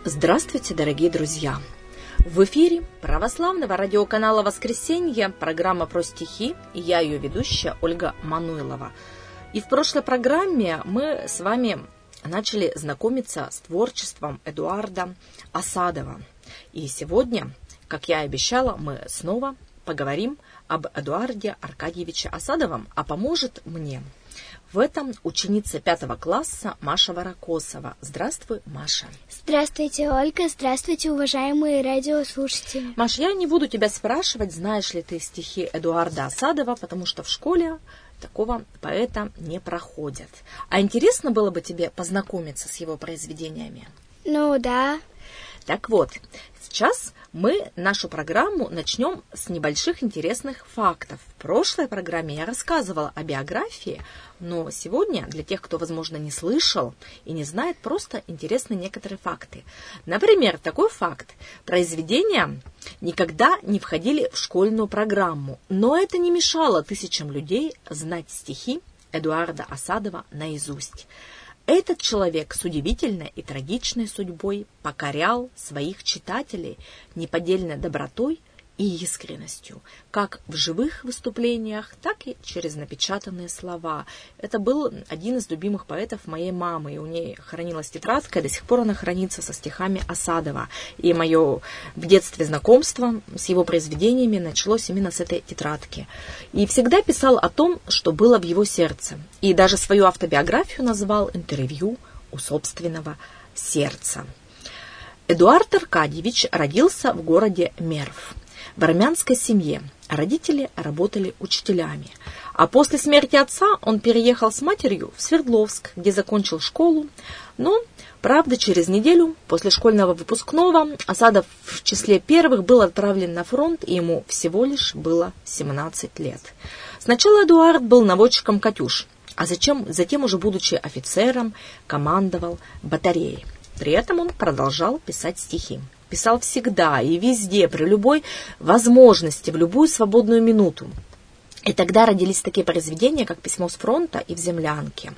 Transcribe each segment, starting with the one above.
Здравствуйте, дорогие друзья! В эфире православного радиоканала «Воскресенье» программа про стихи, и я ее ведущая Ольга Мануйлова. И в прошлой программе мы с вами начали знакомиться с творчеством Эдуарда Асадова. И сегодня, как я и обещала, мы снова поговорим об Эдуарде Аркадьевиче Асадовом, а поможет мне в этом ученица 5 класса Маша Ворокосова. Здравствуй, Маша. Здравствуйте, Ольга. Здравствуйте, уважаемые радиослушатели. Маш, я не буду тебя спрашивать, знаешь ли ты стихи Эдуарда Асадова, потому что в школе такого поэта не проходят. А интересно было бы тебе познакомиться с его произведениями? Ну да. Так вот, сейчас мы нашу программу начнем с небольших интересных фактов. В прошлой программе я рассказывала о биографии, но сегодня для тех, кто, возможно, не слышал и не знает, просто интересны некоторые факты. Например, такой факт. Произведения никогда не входили в школьную программу, но это не мешало тысячам людей знать стихи Эдуарда Асадова наизусть. Этот человек с удивительной и трагичной судьбой покорял своих читателей неподдельной добротой и искренностью, как в живых выступлениях, так и через напечатанные слова. Это был один из любимых поэтов моей мамы, и у ней хранилась тетрадка, и до сих пор она хранится со стихами Асадова. И мое в детстве знакомство с его произведениями началось именно с этой тетрадки. И всегда писал о том, что было в его сердце. И даже свою автобиографию назвал «Интервью у собственного сердца». Эдуард Аркадьевич родился в городе Мерв, в армянской семье. Родители работали учителями. А после смерти отца он переехал с матерью в Свердловск, где закончил школу. Но, правда, через неделю после школьного выпускного Асадов в числе первых был отправлен на фронт, и ему всего лишь было 17 лет. Сначала Эдуард был наводчиком «Катюш», а затем уже будучи офицером, командовал батареей. При этом он продолжал писать стихи. Писал всегда и везде, при любой возможности, в любую свободную минуту. И тогда родились такие произведения, как «Письмо с фронта» и «В землянке».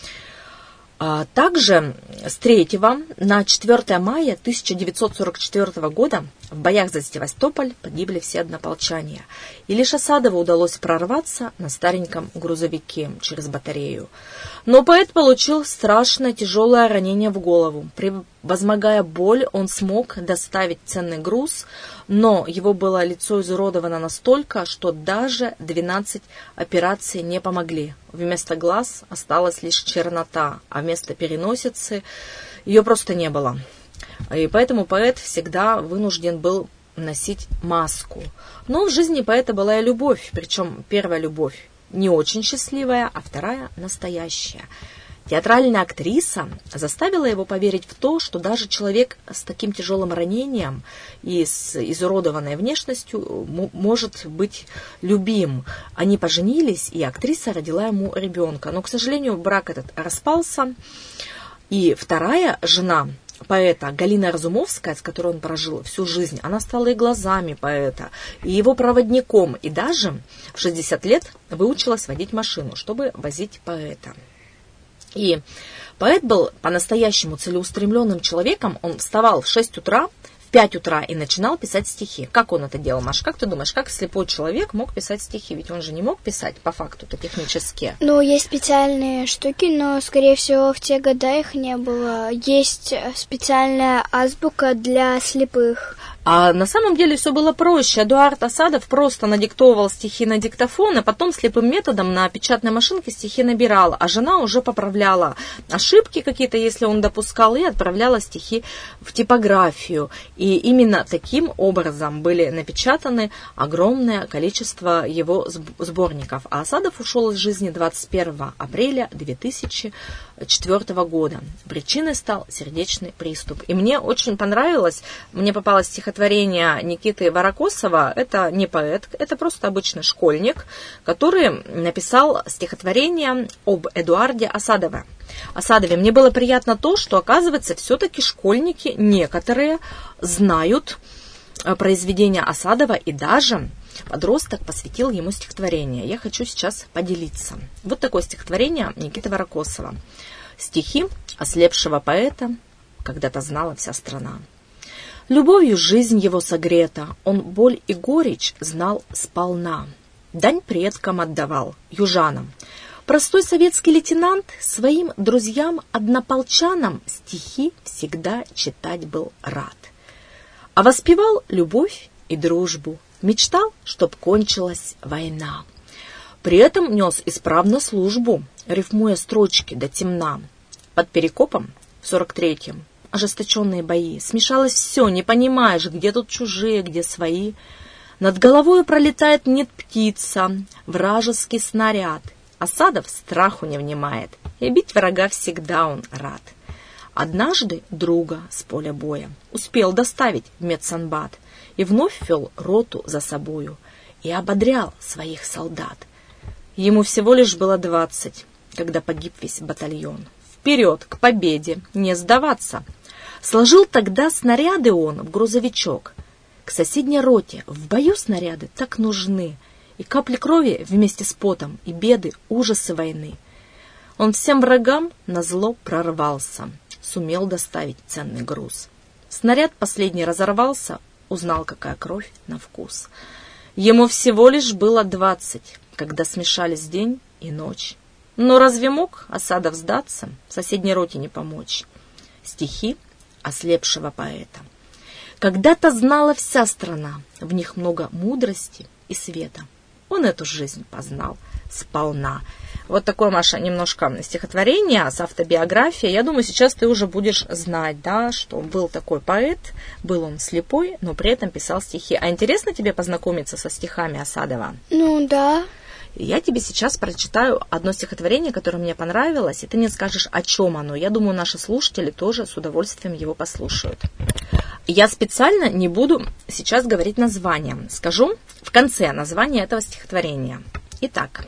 Также с 3 на 4 мая 1944 года в боях за Севастополь погибли все однополчане. И лишь Асадову удалось прорваться на стареньком грузовике через батарею. Но поэт получил страшное тяжелое ранение в голову. Превозмогая боль, он смог доставить ценный груз, но его было лицо изуродовано настолько, что даже 12 операций не помогли. Вместо глаз осталась лишь чернота, а вместо переносицы ее просто не было. И поэтому поэт всегда вынужден был носить маску. Но в жизни поэта была и любовь, причем первая любовь не очень счастливая, а вторая настоящая. Театральная актриса заставила его поверить в то, что даже человек с таким тяжелым ранением и с изуродованной внешностью может быть любим. Они поженились, и актриса родила ему ребенка. Но, к сожалению, брак этот распался. И вторая жена поэта, Галина Разумовская, с которой он прожил всю жизнь, она стала и глазами поэта, и его проводником, и даже в 60 лет выучилась водить машину, чтобы возить поэта. И поэт был по-настоящему целеустремленным человеком. Он вставал в 6 утра, в 5 утра и начинал писать стихи. Как он это делал, Маша? Как ты думаешь, как слепой человек мог писать стихи? Ведь он же не мог писать по факту-то технически. Ну, есть специальные штуки, но, скорее всего, в те годы их не было. Есть специальная азбука для слепых. А на самом деле все было проще. Эдуард Асадов просто надиктовывал стихи на диктофон, а потом слепым методом на печатной машинке стихи набирал, а жена уже поправляла ошибки какие-то, если он допускал, и отправляла стихи в типографию. И именно таким образом были напечатаны огромное количество его сборников. А Асадов ушел из жизни 21 апреля 2004 года. Причиной стал сердечный приступ. И мне очень понравилось, мне попалось стихотворение Никиты Ворокосова. Это не поэт, это просто обычный школьник, который написал стихотворение об Эдуарде Асадове. Мне было приятно то, что, оказывается, все-таки школьники некоторые знают произведения Асадова, и даже подросток посвятил ему стихотворение. Я хочу сейчас поделиться. Вот такое стихотворение Никиты Ворокосова. Стихи ослепшего поэта когда-то знала вся страна. Любовью жизнь его согрета, он боль и горечь знал сполна. Дань предкам отдавал, южанам. Простой советский лейтенант своим друзьям-однополчанам стихи всегда читать был рад. А воспевал любовь и дружбу, мечтал, чтоб кончилась война. При этом нес исправно службу, рифмуя строчки до темна. Под Перекопом в 43-м ожесточенные бои. Смешалось все, не понимаешь, где тут чужие, где свои. Над головой пролетает нет птица, вражеский снаряд. Асадов страху не внимает, и бить врага всегда он рад. Однажды друга с поля боя успел доставить в медсанбат и вновь вел роту за собою и ободрял своих солдат. Ему всего лишь было 20, когда погиб весь батальон. Вперед, к победе, не сдаваться! Сложил тогда снаряды он в грузовичок. К соседней роте в бою снаряды так нужны, и капли крови вместе с потом, и беды, ужасы войны. Он всем врагам назло прорвался, сумел доставить ценный груз. Снаряд последний разорвался, узнал, какая кровь на вкус. Ему всего лишь было 20, когда смешались день и ночь. Но разве мог Асадов сдаться, соседней роте не помочь? Стихи ослепшего поэта. Когда-то знала вся страна, в них много мудрости и света. Он эту жизнь познал сполна. Вот такое, Маша, немножко стихотворение с автобиографией. Я думаю, сейчас ты уже будешь знать, да, что был такой поэт, был он слепой, но при этом писал стихи. А интересно тебе познакомиться со стихами Асадова? Ну, да. Я тебе сейчас прочитаю одно стихотворение, которое мне понравилось, и ты мне скажешь, о чем оно. Я думаю, наши слушатели тоже с удовольствием его послушают. Я специально не буду сейчас говорить название. Скажу в конце название этого стихотворения. Итак.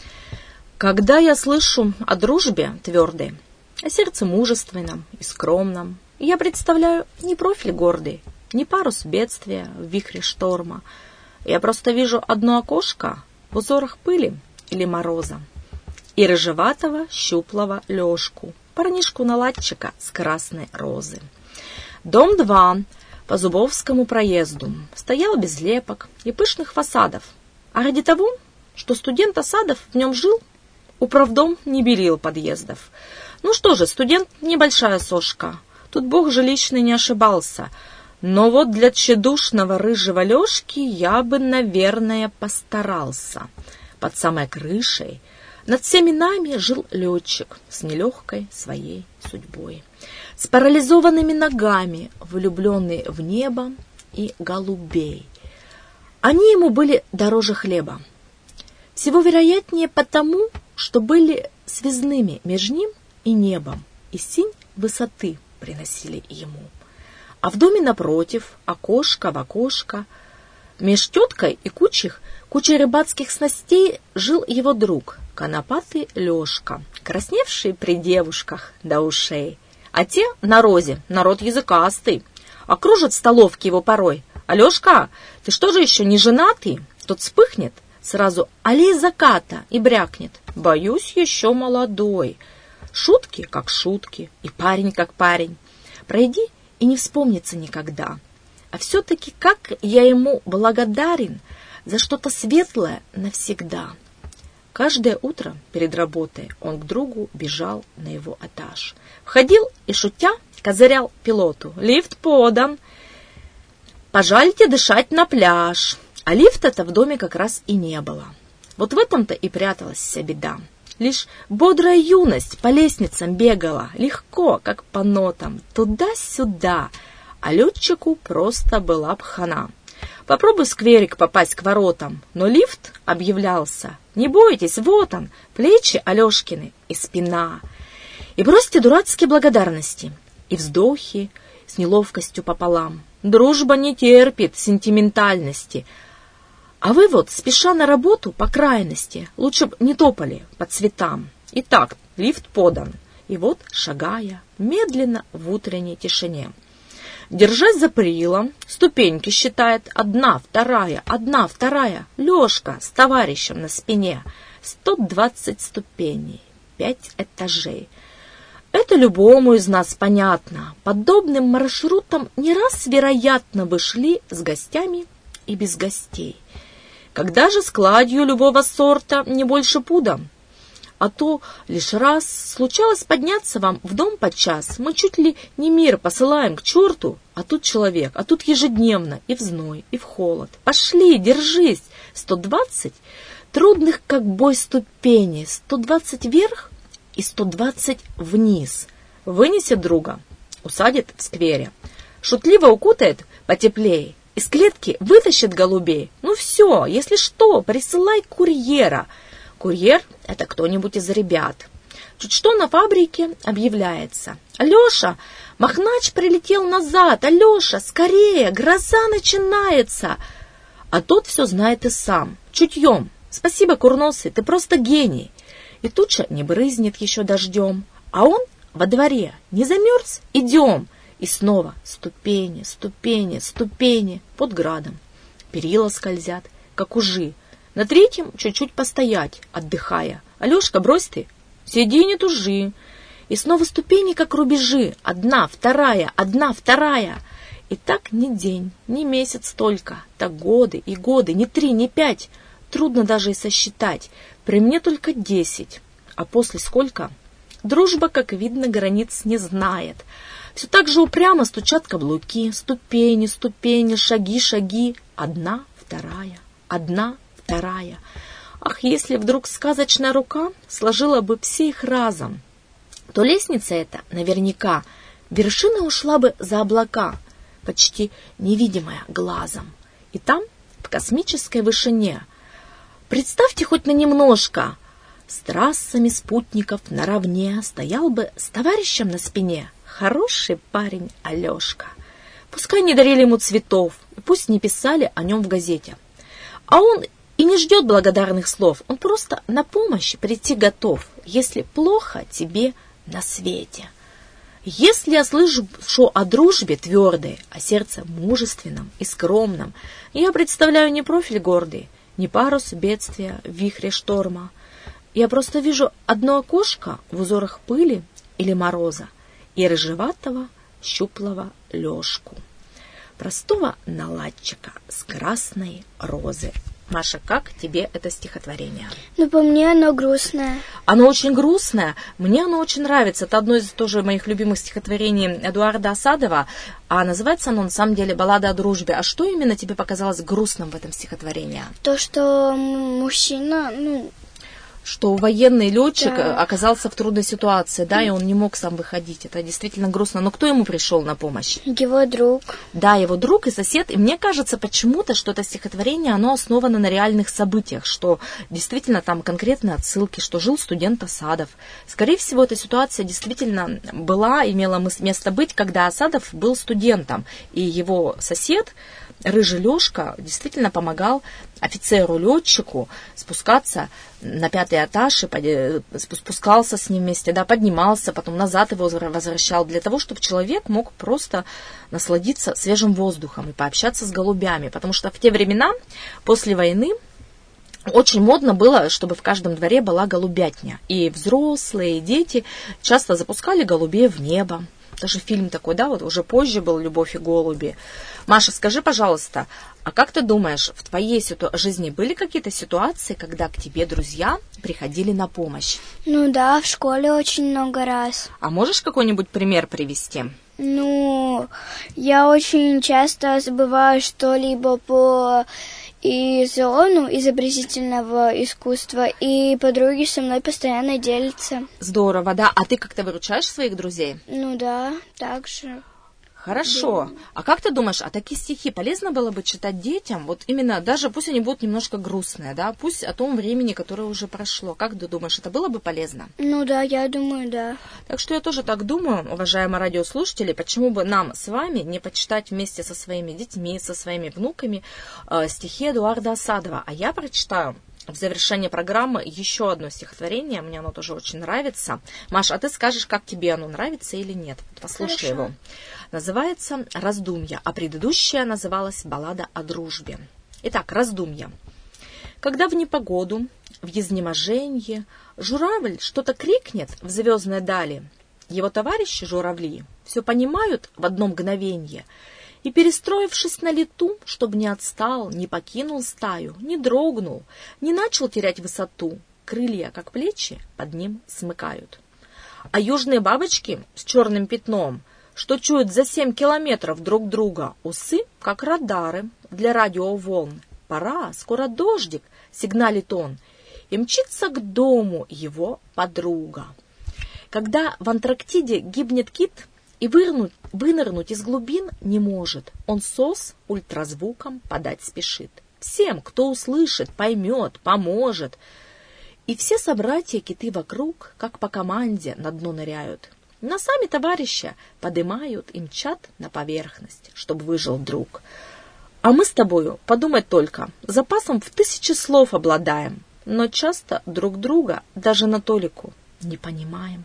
Когда я слышу о дружбе твердой, о сердце мужественном и скромном, я представляю не профиль гордый, не парус бедствия в вихре шторма. Я просто вижу одно окошко в узорах пыли или мороза и рыжеватого щуплого Лёшку, парнишку-наладчика с красной розы. Дом 2 по Зубовскому проезду стоял без лепок и пышных фасадов, а ради того, что студент Асадов в нем жил, управдом не белил подъездов. Ну что же, студент небольшая сошка, тут бог жилищный не ошибался. Но вот для тщедушного рыжего Лёшки я бы, наверное, постарался. Под самой крышей над всеми нами жил летчик с нелегкой своей судьбой, с парализованными ногами, влюбленный в небо и голубей. Они ему были дороже хлеба. Всего вероятнее потому, что были связными между ним и небом, и синь высоты приносили ему. А в доме напротив, окошко в окошко, меж теткой и кучей рыбацких снастей жил его друг, конопатый Лёшка, красневший при девушках до ушей. А те на розе, народ языкастый, окружат столовки его порой. «Алёшка, ты что же еще не женатый?» Тот вспыхнет сразу аллей заката и брякнет: «Боюсь, еще молодой». Шутки как шутки, и парень как парень. Пройди и не вспомнится никогда. А все-таки как я ему благодарен за что-то светлое навсегда. Каждое утро перед работой он к другу бежал на его этаж. Входил и, шутя, козырял пилоту: «Лифт подан, пожалуйте дышать на пляж». А лифта-то в доме как раз и не было. Вот в этом-то и пряталась вся беда. Лишь бодрая юность по лестницам бегала, легко, как по нотам, туда-сюда, а летчику просто была б хана. Попробуй в скверик попасть к воротам, но лифт объявлялся: «Не бойтесь, вот он, плечи Алешкины и спина». И бросьте дурацкие благодарности и вздохи с неловкостью пополам. Дружба не терпит сентиментальности. А вы вот, спеша на работу по крайности, лучше б не топали по цветам. Итак, лифт подан. И вот, шагая медленно в утренней тишине, держась за перилом, ступеньки считает: одна, вторая, Лёшка с товарищем на спине. 120 ступеней, 5 этажей. Это любому из нас понятно. Подобным маршрутом не раз, вероятно, вы шли с гостями и без гостей. Когда же с кладью любого сорта не больше пуда? А то лишь раз случалось подняться вам в дом подчас. Мы чуть ли не мир посылаем к черту, а тут человек, а тут ежедневно и в зной, и в холод. Пошли, держись, 120 трудных, как бой, ступеней, 120 вверх и 120 вниз. Вынесет друга, усадит в сквере, шутливо укутает потеплее, из клетки вытащит голубей. Ну все, если что, присылай курьера. Курьер — это кто-нибудь из ребят. Чуть что на фабрике объявляется: «Алеша, Махнач прилетел назад! Алеша, скорее, гроза начинается!» А тот все знает и сам, чутьем. «Спасибо, курносый, ты просто гений!» И туча не брызнет еще дождем, а он во дворе: «Не замерз? Идем!» И снова ступени, ступени, ступени под градом. Перила скользят, как ужи. На третьем чуть-чуть постоять, отдыхая. «Алешка, брось ты, сиди, не тужи». И снова ступени, как рубежи. Одна, вторая, одна, вторая. И так ни день, ни месяц только. Так годы и годы, не 3, не 5. Трудно даже и сосчитать. При мне только 10. А после сколько? Дружба, как видно, границ не знает. Все так же упрямо стучат каблуки. Ступени, ступени, шаги, шаги. Одна, вторая, одна, вторая. Ах, если вдруг сказочная рука сложила бы все их разом, то лестница эта наверняка вершина ушла бы за облака, почти невидимая глазом. И там, в космической вышине, представьте хоть на немножко, с трассами спутников наравне стоял бы с товарищем на спине хороший парень Алешка. Пускай не дарили ему цветов, и пусть не писали о нем в газете. А он и не ждет благодарных слов, он просто на помощь прийти готов, если плохо тебе на свете. Если я слышу о дружбе твердой, о сердце мужественном и скромном, я представляю не профиль гордый, не парус бедствия в вихре шторма. Я просто вижу одно окошко в узорах пыли или мороза и рыжеватого щуплого Лешку, простого наладчика с красной розы. Маша, как тебе это стихотворение? Ну, по мне оно грустное. Оно очень грустное. Мне оно очень нравится. Это одно из тоже моих любимых стихотворений Эдуарда Асадова. А называется оно, на самом деле, «Баллада о дружбе». А что именно тебе показалось грустным в этом стихотворении? То, что мужчина, что военный летчик оказался в трудной ситуации, да, и он не мог сам выходить. Это действительно грустно. Но кто ему пришел на помощь? Его друг. Да, его друг и сосед. И мне кажется почему-то, что это стихотворение, оно основано на реальных событиях, что действительно там конкретные отсылки, что жил студент Асадов. Скорее всего, эта ситуация действительно была, имела место быть, когда Асадов был студентом, и его сосед, рыжий Лешка, действительно помогал офицеру-летчику спускаться на 5-й этаж, и спускался с ним вместе, да, поднимался, потом назад его возвращал, для того, чтобы человек мог просто насладиться свежим воздухом и пообщаться с голубями, потому что в те времена, после войны, очень модно было, чтобы в каждом дворе была голубятня, и взрослые, и дети часто запускали голубей в небо. Даже фильм такой, да, вот уже позже был «Любовь и голуби». Маша, скажи, пожалуйста, а как ты думаешь, в твоей жизни были какие-то ситуации, когда к тебе друзья приходили на помощь? Ну да, в школе очень много раз. А можешь какой-нибудь пример привести? Ну, я очень часто забываю что-либо по изобразительного искусства, и подруги со мной постоянно делятся. Здорово, да. А ты как-то выручаешь своих друзей? Ну да, так же. Хорошо. Да. А как ты думаешь, а такие стихи полезно было бы читать детям? Вот именно, даже пусть они будут немножко грустные, да? Пусть о том времени, которое уже прошло. Как ты думаешь, это было бы полезно? Ну да, я думаю, да. Так что я тоже так думаю, уважаемые радиослушатели, почему бы нам с вами не почитать вместе со своими детьми, со своими внуками стихи Эдуарда Асадова. А я прочитаю в завершении программы еще одно стихотворение, мне оно тоже очень нравится. Маш, а ты скажешь, как тебе оно нравится или нет? Послушай его. Называется «Раздумья», а предыдущая называлась «Баллада о дружбе». Итак, раздумья. Когда в непогоду, в изнеможенье, журавль что-то крикнет в звездной дали, Его товарищи, журавли, все понимают в одно мгновенье, и, перестроившись на лету, чтобы не отстал, не покинул стаю, не дрогнул, не начал терять высоту, крылья, как плечи, под ним смыкают. А южные бабочки с черным пятном, что чуют за 7 километров друг друга, усы, как радары для радиоволн. Пора, скоро дождик, сигналит он, и мчится к дому его подруга. Когда в Антарктиде гибнет кит и вынырнуть из глубин не может, он сос ультразвуком подать спешит. Всем, кто услышит, поймет, поможет. И все собратья-киты вокруг, как по команде, на дно ныряют. Но сами товарища подымают и мчат на поверхность, чтобы выжил друг. А мы с тобою, подумать только, запасом в 1000 слов обладаем, но часто друг друга даже на толику не понимаем.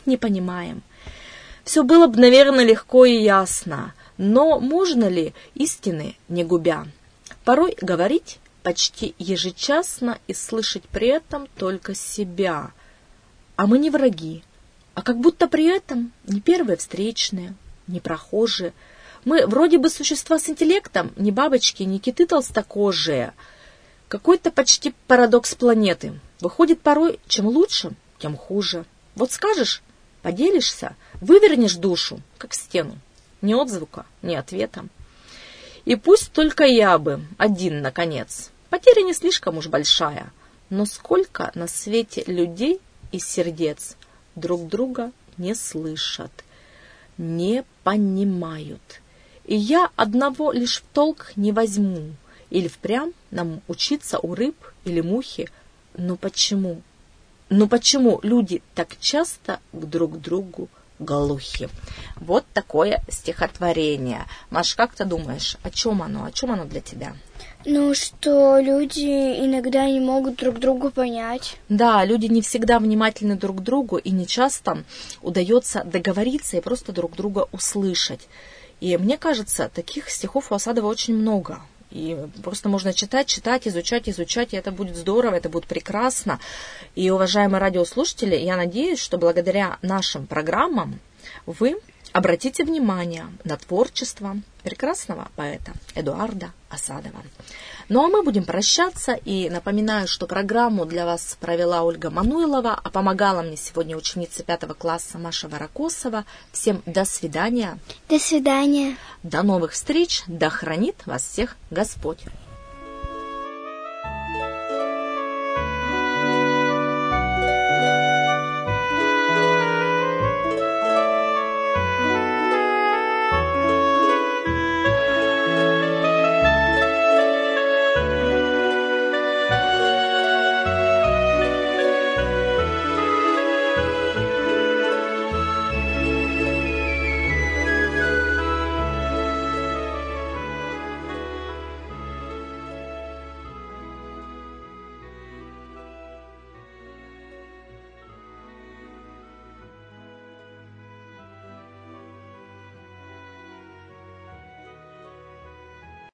Все было бы, наверное, легко и ясно, но можно ли истины не губя? Порой говорить почти ежечасно и слышать при этом только себя. А мы не враги, а как будто при этом не первые встречные, не прохожие. Мы вроде бы существа с интеллектом, не бабочки, не киты толстокожие. Какой-то почти парадокс планеты. Выходит порой, чем лучше, тем хуже. Вот скажешь, поделишься, вывернешь душу, как стену. Ни отзвука, ни ответа. И пусть только я бы один, наконец. Потеря не слишком уж большая. Но сколько на свете людей и сердец друг друга не слышат, не понимают. И я одного лишь в толк не возьму. Или впрямь нам учиться у рыб или мухи. Но почему? Но почему люди так часто друг к другу глухи? Вот такое стихотворение. Маш, как ты думаешь, о чем оно? О чем оно для тебя? Ну, что люди иногда не могут друг друга понять. Да, люди не всегда внимательны друг к другу, и не часто удается договориться и просто друг друга услышать. И мне кажется, таких стихов у Асадова очень много. И просто можно читать, изучать, и это будет здорово, это будет прекрасно. И, уважаемые радиослушатели, я надеюсь, что благодаря нашим программам вы обратите внимание на творчество прекрасного поэта Эдуарда Асадова. Ну а мы будем прощаться, и напоминаю, что программу для вас провела Ольга Мануйлова, а помогала мне сегодня ученица 5 класса Маша Варакосова. Всем до свидания. До свидания. До новых встреч, да хранит вас всех Господь.